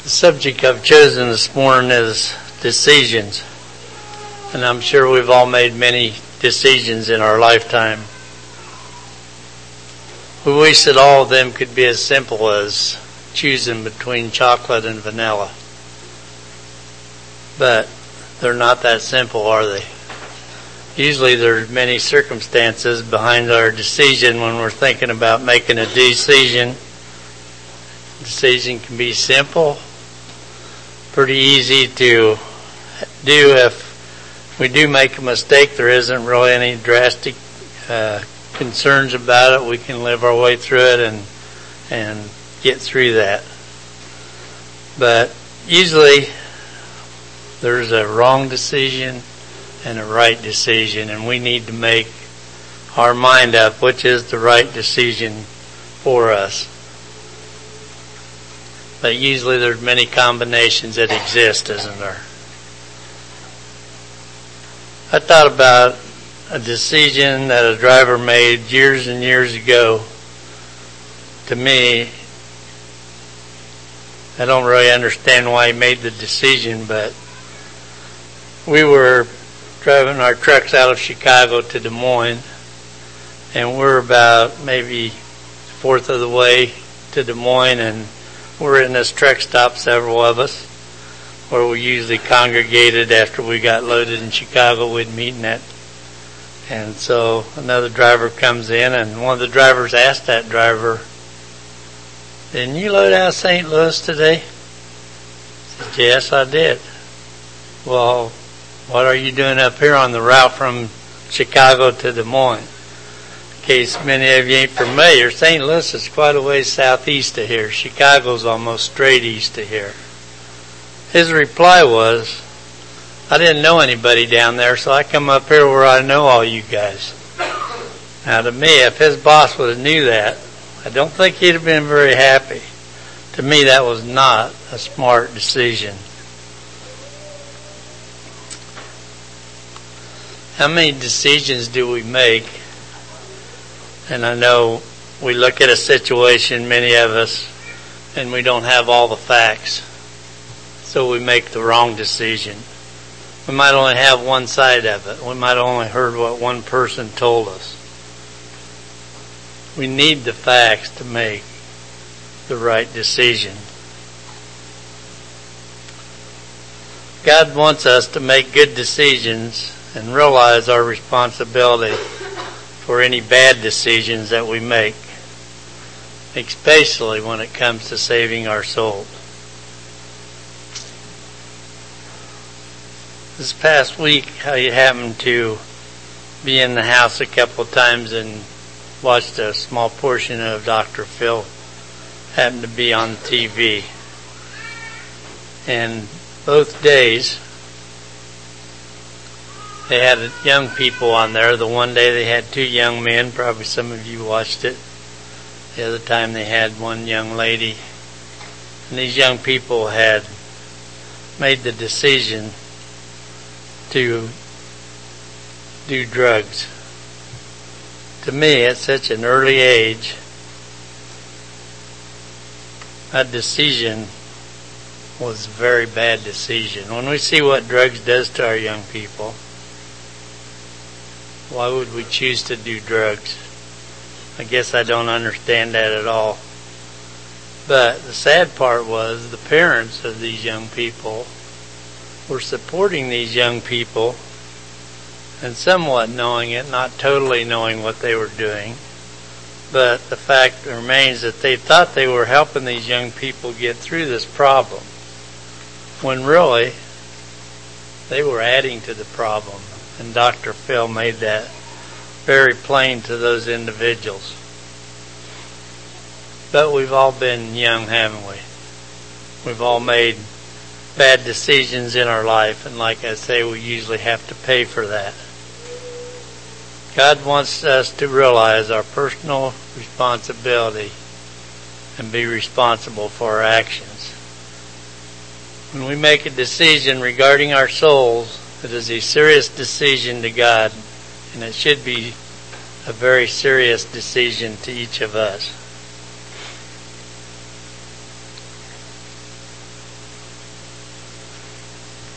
The subject I've chosen this morning is decisions. And I'm sure we've all made many decisions in our lifetime. We wish that all of them could be as simple as choosing between chocolate and vanilla. But they're not that simple, are they? Usually there's many circumstances behind our decision when we're thinking about making a decision. Decision can be simple, pretty easy to do. If we do make a mistake, there isn't really any drastic concerns about it. We can live our way through it and get through that. But usually there's a wrong decision and a right decision, and we need to make our mind up which is the right decision for us. But usually there's many combinations that exist, isn't there? I thought about a decision that a driver made years and years ago. To me, I don't really understand why he made the decision, but we were driving our trucks out of Chicago to Des Moines, and we're about maybe a fourth of the way to Des Moines, and we're in this truck stop, several of us, where we usually congregated after we got loaded in Chicago. We'd meet in that. And so another driver comes in, and one of the drivers asked that driver, "Didn't you load out of St. Louis today?" He said, "Yes, I did." "Well, what are you doing up here on the route from Chicago to Des Moines?" In case many of you ain't familiar, St. Louis is quite a ways southeast of here. Chicago's almost straight east of here. His reply was, "I didn't know anybody down there, so I come up here where I know all you guys." Now to me, if his boss would have knew that, I don't think he'd have been very happy. To me, that was not a smart decision. How many decisions do we make? And I know we look at a situation, many of us, and we don't have all the facts. So we make the wrong decision. We might only have one side of it. We might only heard what one person told us. We need the facts to make the right decision. God wants us to make good decisions and realize our responsibility for any bad decisions that we make, especially when it comes to saving our souls. This past week, I happened to be in the house a couple of times and watched a small portion of Dr. Phil. Happened to be on TV. And both days, they had young people on there. The one day they had two young men. Probably some of you watched it. The other time they had one young lady. And these young people had made the decision to do drugs. To me, at such an early age, that decision was a very bad decision. When we see what drugs does to our young people, why would we choose to do drugs? I guess I don't understand that at all. But the sad part was the parents of these young people were supporting these young people and somewhat knowing it, not totally knowing what they were doing. But the fact remains that they thought they were helping these young people get through this problem, when really they were adding to the problem. And Dr. Phil made that very plain to those individuals. But we've all been young, haven't we? We've all made bad decisions in our life, and like I say, we usually have to pay for that. God wants us to realize our personal responsibility and be responsible for our actions. When we make a decision regarding our souls, it is a serious decision to God, and it should be a very serious decision to each of us.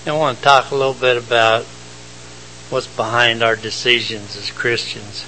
I want to talk a little bit about what's behind our decisions as Christians.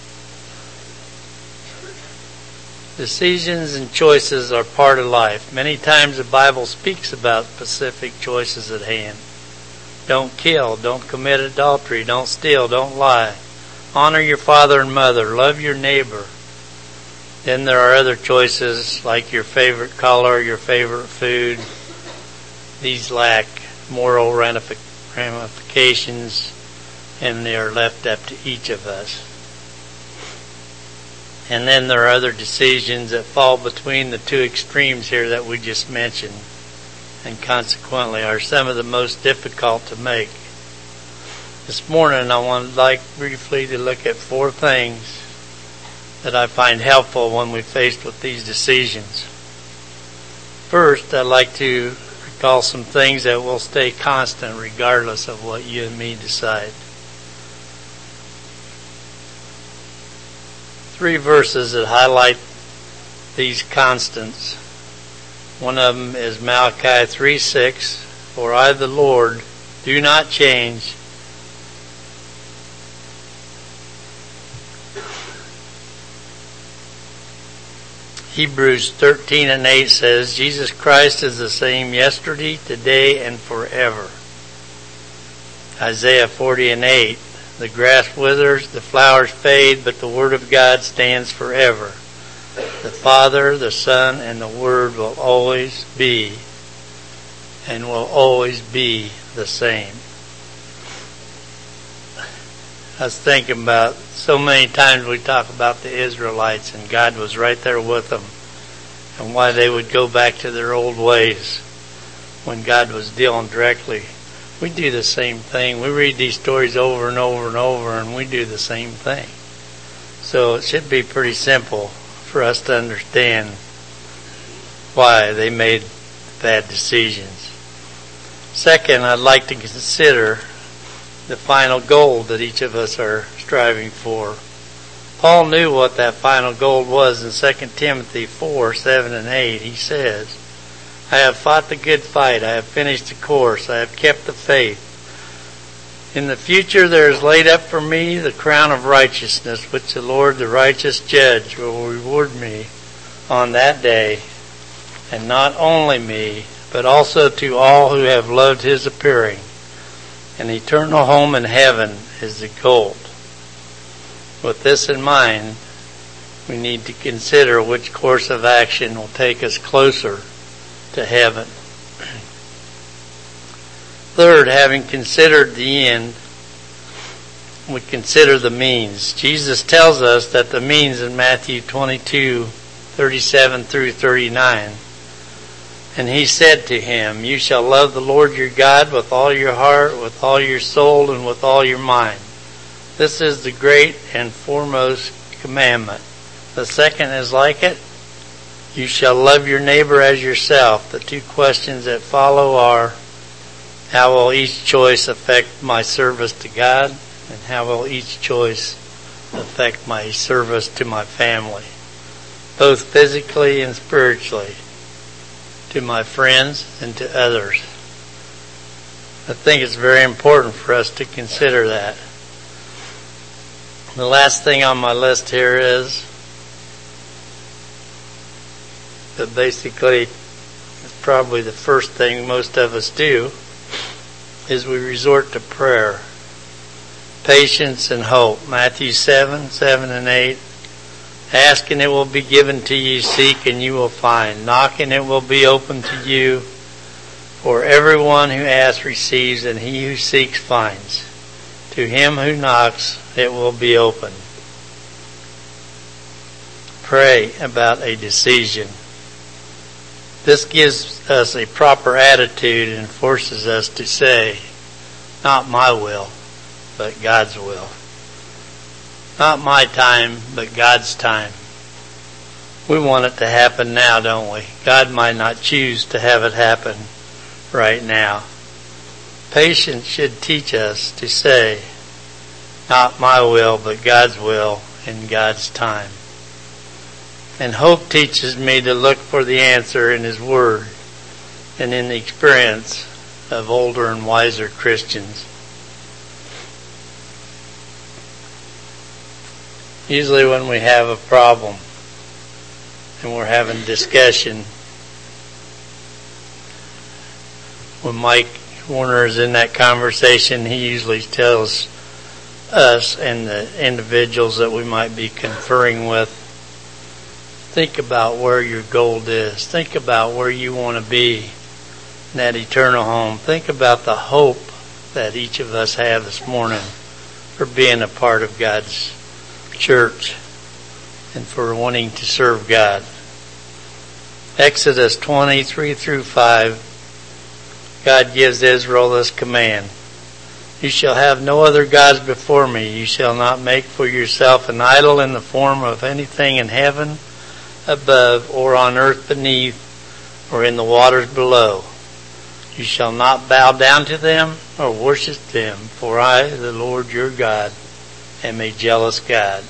Decisions and choices are part of life. Many times the Bible speaks about specific choices at hand. Don't kill, don't commit adultery, don't steal, don't lie. Honor your father and mother, love your neighbor. Then there are other choices like your favorite color, your favorite food. These lack moral ramifications, and they are left up to each of us. And then there are other decisions that fall between the two extremes here that we just mentioned, and consequently are some of the most difficult to make. This morning I would like briefly to look at 4 things that I find helpful when we're faced with these decisions. First, I'd like to recall some things that will stay constant regardless of what you and me decide. 3 verses that highlight these constants. One of them is Malachi 3:6, "For I, the Lord, do not change." Hebrews 13:8 says, "Jesus Christ is the same yesterday, today, and forever." Isaiah 40:8, "The grass withers, the flowers fade, but the word of God stands forever. The Father, the Son, and the Word will always be, and will always be the same." I was thinking about so many times we talk about the Israelites and God was right there with them and why they would go back to their old ways when God was dealing directly. We do the same thing. We read these stories over and over and over, and we do the same thing. So it should be pretty simple for us to understand why they made bad decisions. Second, I'd like to consider the final goal that each of us are striving for. Paul knew what that final goal was in 2 Timothy 4:7 and 8. He says, "I have fought the good fight. I have finished the course. I have kept the faith. In the future there is laid up for me the crown of righteousness, which the Lord, the righteous judge, will reward me on that day, and not only me, but also to all who have loved his appearing. An eternal home in heaven is the goal." With this in mind, we need to consider which course of action will take us closer to heaven. Third, having considered the end, we consider the means. Jesus tells us that the means in Matthew 22:37 through 39. "And he said to him, You shall love the Lord your God with all your heart, with all your soul, and with all your mind. This is the great and foremost commandment. The second is like it. You shall love your neighbor as yourself." The 2 questions that follow are, how will each choice affect my service to God? And how will each choice affect my service to my family? Both physically and spiritually. To my friends and to others. I think it's very important for us to consider that. The last thing on my list here is that basically it's probably the first thing most of us do is we resort to prayer. Patience and hope. Matthew 7:7 and 8. "Ask and it will be given to you. Seek and you will find. Knock and it will be opened to you. For everyone who asks receives, and he who seeks finds. To him who knocks it will be opened." Pray about a decision. This gives us a proper attitude and forces us to say, "Not my will, but God's will. Not my time, but God's time." We want it to happen now, don't we? God might not choose to have it happen right now. Patience should teach us to say, "Not my will, but God's will in God's time." And hope teaches me to look for the answer in His Word and in the experience of older and wiser Christians. Usually when we have a problem and we're having discussion, when Mike Warner is in that conversation, he usually tells us and the individuals that we might be conferring with, think about where your goal is. Think about where you want to be in that eternal home. Think about the hope that each of us have this morning for being a part of God's church and for wanting to serve God. Exodus 20:3-5, God gives Israel this command. You shall have no other gods before me. You shall not make for yourself an idol in the form of anything in heaven above or on earth beneath or in the waters below. You shall not bow down to them or worship them, for I, the Lord your God, am a jealous God.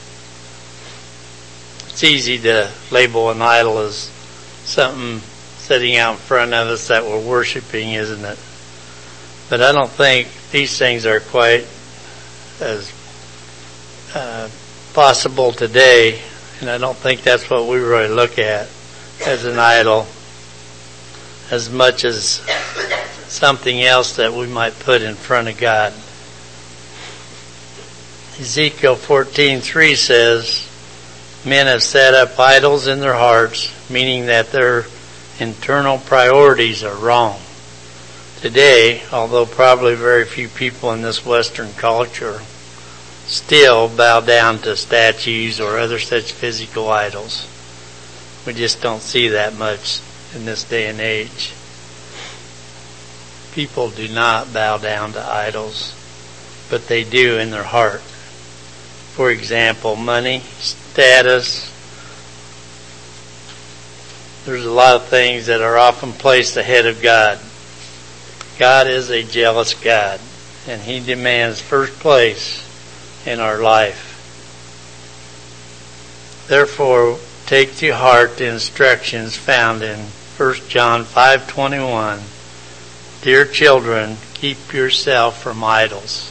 It's easy to label an idol as something sitting out in front of us that we're worshiping, isn't it? But I don't think these things are quite as possible today, and I don't think that's what we really look at as an idol, as much as something else that we might put in front of God. Ezekiel 14:3 says, men have set up idols in their hearts, meaning that their internal priorities are wrong. Today, although probably very few people in this Western culture still bow down to statues or other such physical idols, we just don't see that much in this day and age. People do not bow down to idols, but they do in their heart. For example, money, status. There's a lot of things that are often placed ahead of God. God is a jealous God, and He demands first place in our life. Therefore, take to heart the instructions found in 1 John 5:21. Dear children, keep yourself from idols.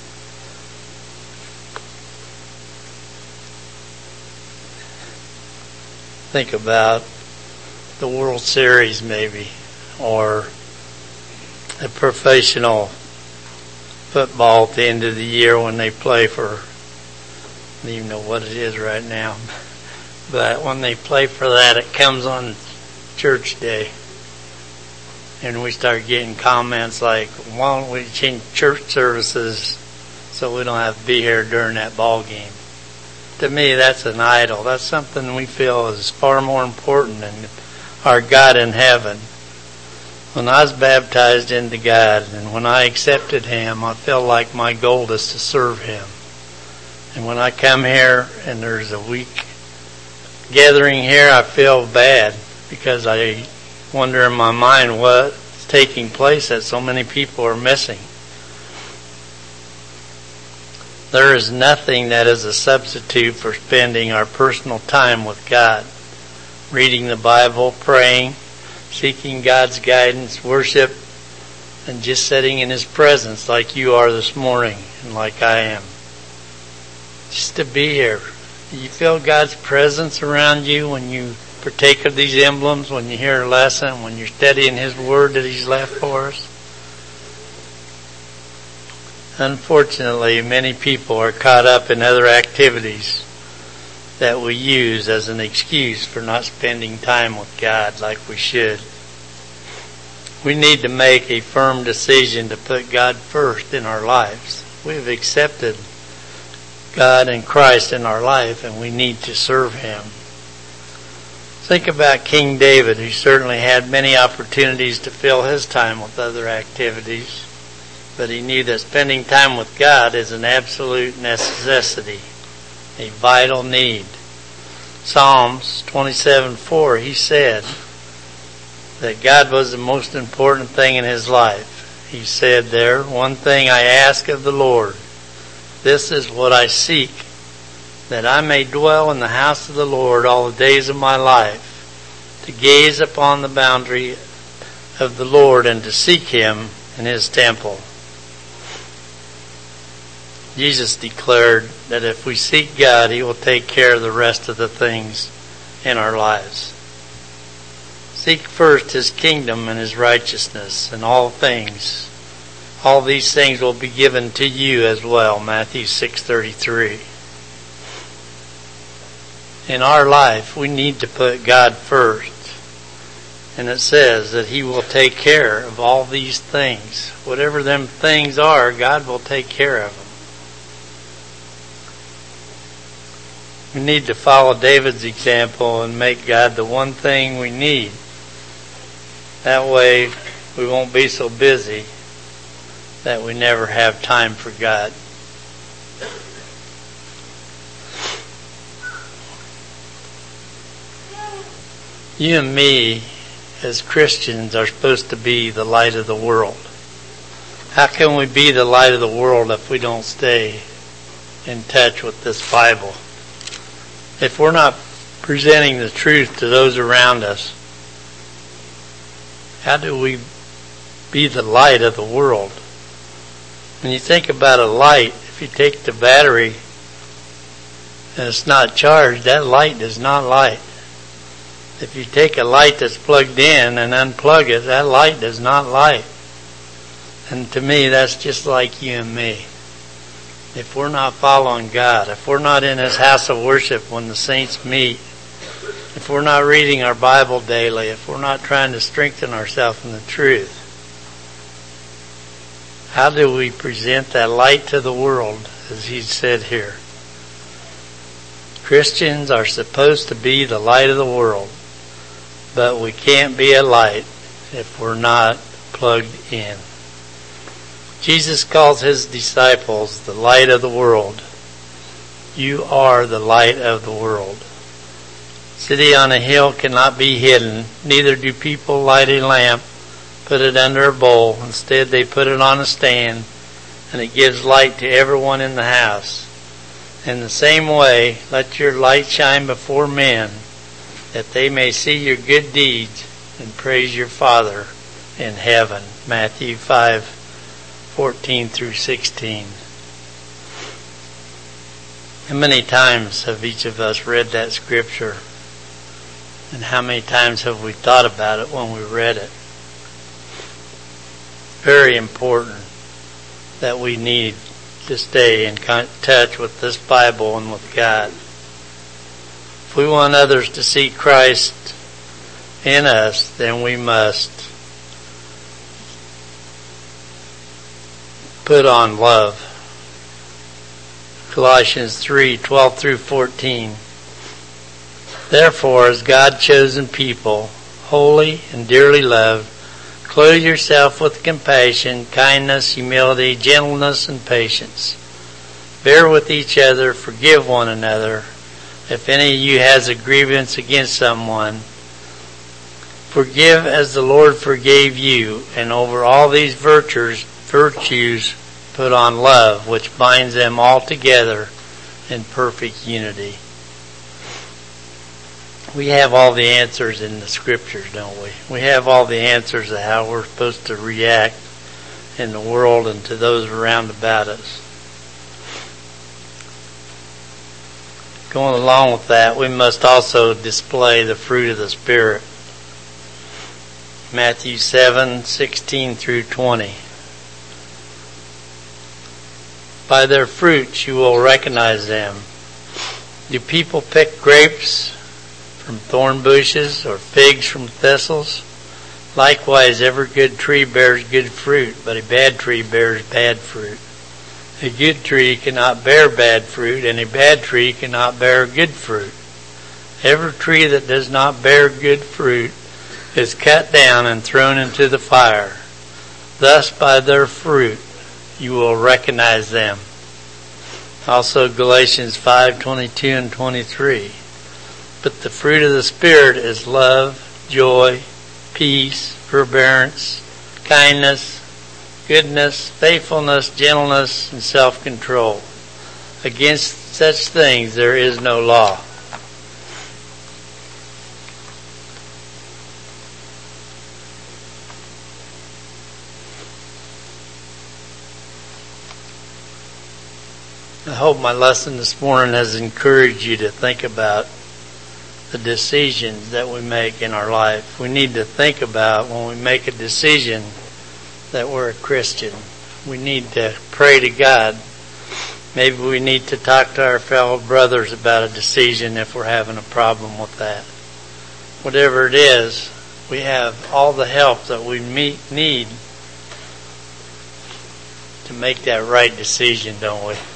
Think about the World Series maybe, or a professional football at the end of the year when they play for, I don't even know what it is right now, but when they play for that, it comes on church day. And we start getting comments like, why don't we change church services so we don't have to be here during that ball game? To me, that's an idol. That's something we feel is far more important than our God in heaven. When I was baptized into God and when I accepted Him, I felt like my goal is to serve Him. And when I come here and there's a week gathering here, I feel bad because I wonder in my mind what's taking place that so many people are missing. There is nothing that is a substitute for spending our personal time with God. Reading the Bible, praying, seeking God's guidance, worship, and just sitting in His presence like you are this morning and like I am. Just to be here. Do you feel God's presence around you when you partake of these emblems, when you hear a lesson, when you're studying His Word that He's left for us? Unfortunately, many people are caught up in other activities that we use as an excuse for not spending time with God like we should. We need to make a firm decision to put God first in our lives. We have accepted God and Christ in our life, and we need to serve Him. Think about King David, who certainly had many opportunities to fill his time with other activities, but he knew that spending time with God is an absolute necessity, a vital need. Psalms 27:4, he said that God was the most important thing in his life. He said there, one thing I ask of the Lord, this is what I seek, that I may dwell in the house of the Lord all the days of my life, to gaze upon the of the Lord and to seek Him in His temple. Jesus declared that if we seek God, He will take care of the rest of the things in our lives. Seek first His kingdom and His righteousness, and all these things will be given to you as well. Matthew 6:33. In our life, we need to put God first. And it says that He will take care of all these things. Whatever them things are, God will take care of them. We need to follow David's example and make God the one thing we need. That way we won't be so busy that we never have time for God. You and me, as Christians, are supposed to be the light of the world. How can we be the light of the world if we don't stay in touch with this Bible? If we're not presenting the truth to those around us, how do we be the light of the world? When you think about a light, if you take the battery and it's not charged, that light does not light. If you take a light that's plugged in and unplug it, that light does not light. And to me, that's just like you and me. If we're not following God, if we're not in His house of worship when the saints meet, if we're not reading our Bible daily, if we're not trying to strengthen ourselves in the truth, how do we present that light to the world, as He said here? Christians are supposed to be the light of the world, but we can't be a light if we're not plugged in. Jesus calls His disciples the light of the world. You are the light of the world. City on a hill cannot be hidden, neither do people light a lamp, put it under a bowl. Instead, they put it on a stand, and it gives light to everyone in the house. In the same way, let your light shine before men, that they may see your good deeds and praise your Father in heaven. Matthew 5:14 through 16. How many times have each of us read that scripture? And how many times have we thought about it when we read it? Very important that we need to stay in touch with this Bible and with God. If we want others to see Christ in us, then we must put on love. Colossians 3:12 through 14. Therefore, as God's chosen people, holy and dearly loved, clothe yourself with compassion, kindness, humility, gentleness, and patience. Bear with each other, forgive one another. If any of you has a grievance against someone, forgive as the Lord forgave you. And over all these virtues put on love, which binds them all together in perfect unity. We have all the answers in the scriptures, don't we? We have all the answers of how we're supposed to react in the world and to those around about us. Going along with that, we must also display the fruit of the Spirit. Matthew 7:16 through 20. By their fruits you will recognize them. Do people pick grapes from thorn bushes or figs from thistles? Likewise, every good tree bears good fruit, but a bad tree bears bad fruit. A good tree cannot bear bad fruit, and a bad tree cannot bear good fruit. Every tree that does not bear good fruit is cut down and thrown into the fire. Thus, by their fruit, you will recognize them. Also, Galatians 5:22 and 23. But the fruit of the Spirit is love, joy, peace, forbearance, kindness, goodness, faithfulness, gentleness, and self-control. Against such things there is no law. I hope my lesson this morning has encouraged you to think about the decisions that we make in our life. We need to think about when we make a decision that we're a Christian. We need to pray to God. Maybe we need to talk to our fellow brothers about a decision if we're having a problem with that. Whatever it is, we have all the help that we need to make that right decision, don't we?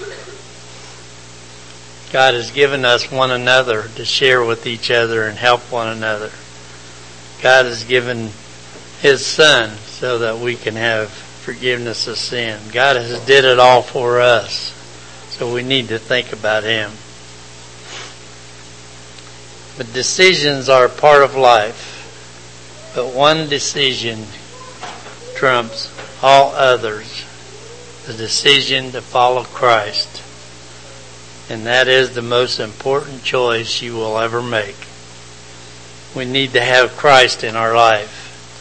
God has given us one another to share with each other and help one another. God has given His Son so that we can have forgiveness of sin. God has did it all for us, so we need to think about Him. But decisions are a part of life, but one decision trumps all others, the decision to follow Christ. And that is the most important choice you will ever make. We need to have Christ in our life.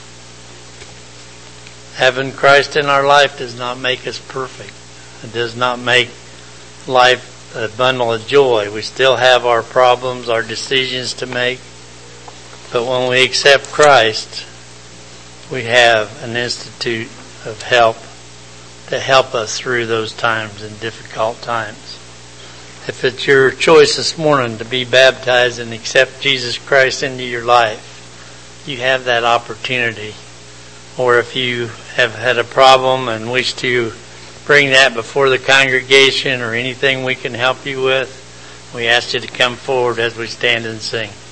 Having Christ in our life does not make us perfect. It does not make life a bundle of joy. We still have our problems, our decisions to make. But when we accept Christ, we have an institute of help to help us through those times and difficult times. If it's your choice this morning to be baptized and accept Jesus Christ into your life, you have that opportunity. Or if you have had a problem and wish to bring that before the congregation or anything we can help you with, we ask you to come forward as we stand and sing.